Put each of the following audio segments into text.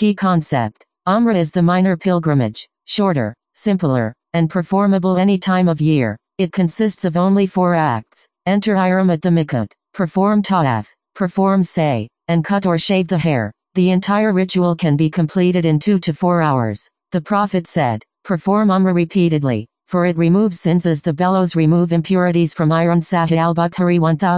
Key concept. Umrah is the minor pilgrimage, shorter, simpler, and performable any time of year. It consists of only 4 acts. Enter ihram at the miqat, perform tawaf, perform say, and cut or shave the hair. The entire ritual can be completed in 2 to 4 hours. The Prophet said, perform Umrah repeatedly, for it removes sins as the bellows remove impurities from iron. Sahih al-Bukhari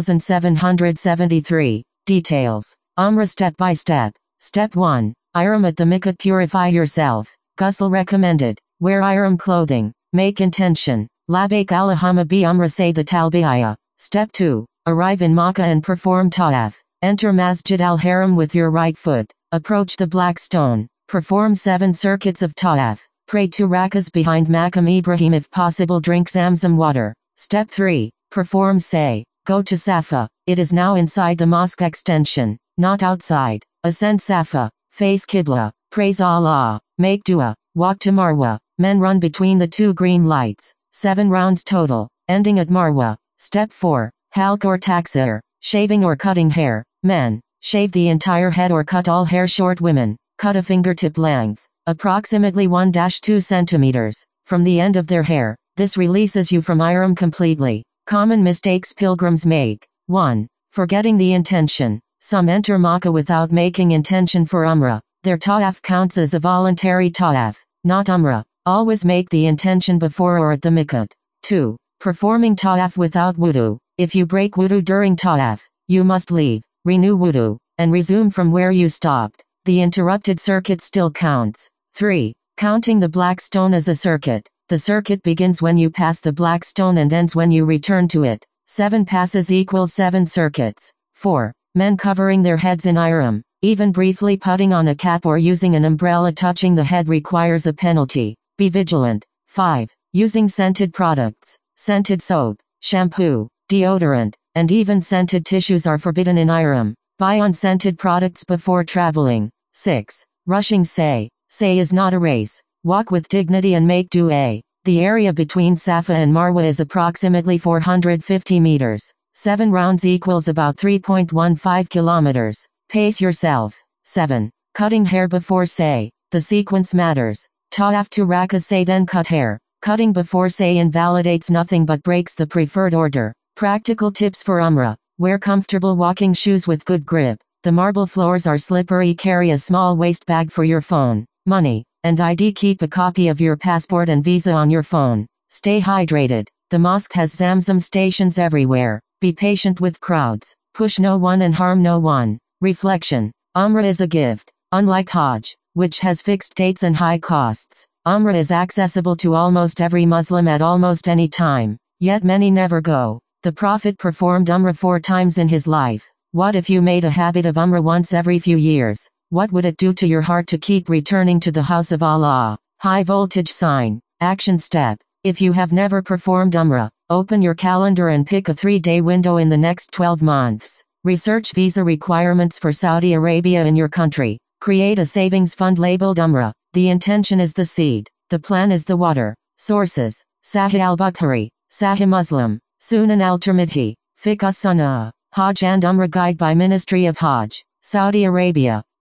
1773. Details. Umrah step by step. Step 1. Ihram at the miqat. Purify yourself. Ghusl recommended. Wear ihram clothing. Make intention. Labbaik Allahumma bi Umrah. Say the talbiyah. Step 2. Arrive in Makkah and perform tawaf. Enter Masjid al-Haram with your right foot. Approach the black stone. Perform 7 circuits of tawaf. Pray 2 rakas behind Maqam Ibrahim. If possible, drink Zamzam water. Step 3. Perform say. Go to Safa. It is now inside the mosque extension, not outside. Ascend Safa. Face Qibla. Praise Allah. Make dua. Walk to Marwa. Men run between the 2 green lights. 7 rounds total, ending at Marwa. Step 4. Halq or taksir. Shaving or cutting hair. Men. Shave the entire head or cut all hair. Short. Women. Cut a fingertip length, approximately 1-2 centimeters, from the end of their hair. This releases you from ihram completely. Common mistakes pilgrims make. 1. Forgetting the intention. Some enter Makkah without making intention for Umrah. Their tawaf counts as a voluntary tawaf, not Umrah. Always make the intention before or at the miqat. 2. Performing tawaf without wudu. If you break wudu during tawaf, you must leave, renew wudu, and resume from where you stopped. The interrupted circuit still counts. 3. Counting the black stone as a circuit. The circuit begins when you pass the black stone and ends when you return to it. 7 passes equals 7 circuits. 4. Men covering their heads in ihram. Even briefly putting on a cap or using an umbrella touching the head requires a penalty. Be vigilant. 5. Using scented products. Scented soap, shampoo, deodorant, and even scented tissues are forbidden in ihram. Buy unscented products before traveling. 6. Rushing say. Say is not a race. Walk with dignity and make dua. The area between Safa and Marwa is approximately 450 meters. 7 rounds equals about 3.15 kilometers. Pace yourself. 7. Cutting hair before say. The sequence matters. Tawaf 2 rakas say then cut hair. Cutting before say invalidates nothing but breaks the preferred order. Practical tips for Umrah. Wear comfortable walking shoes with good grip. The marble floors are slippery. Carry a small waist bag for your phone, money, and ID. Keep a copy of your passport and visa on your phone. Stay hydrated. The mosque has Zamzam stations everywhere. Be patient with crowds. Push no one and harm no one. Reflection. Umrah is a gift. Unlike Hajj, which has fixed dates and high costs, Umrah is accessible to almost every Muslim at almost any time. Yet many never go. The Prophet performed Umrah 4 times in his life. What if you made a habit of Umrah once every few years? What would it do to your heart to keep returning to the house of Allah? High voltage sign. Action step. If you have never performed Umrah, open your calendar and pick a 3-day window in the next 12 months. Research visa requirements for Saudi Arabia in your country. Create a savings fund labeled Umrah. The intention is the seed. The plan is the water. Sources. Sahih al-Bukhari, Sahih Muslim, Sunan al-Tirmidhi, Fiqh as-Sunnah, Hajj and Umrah Guide by Ministry of Hajj, Saudi Arabia.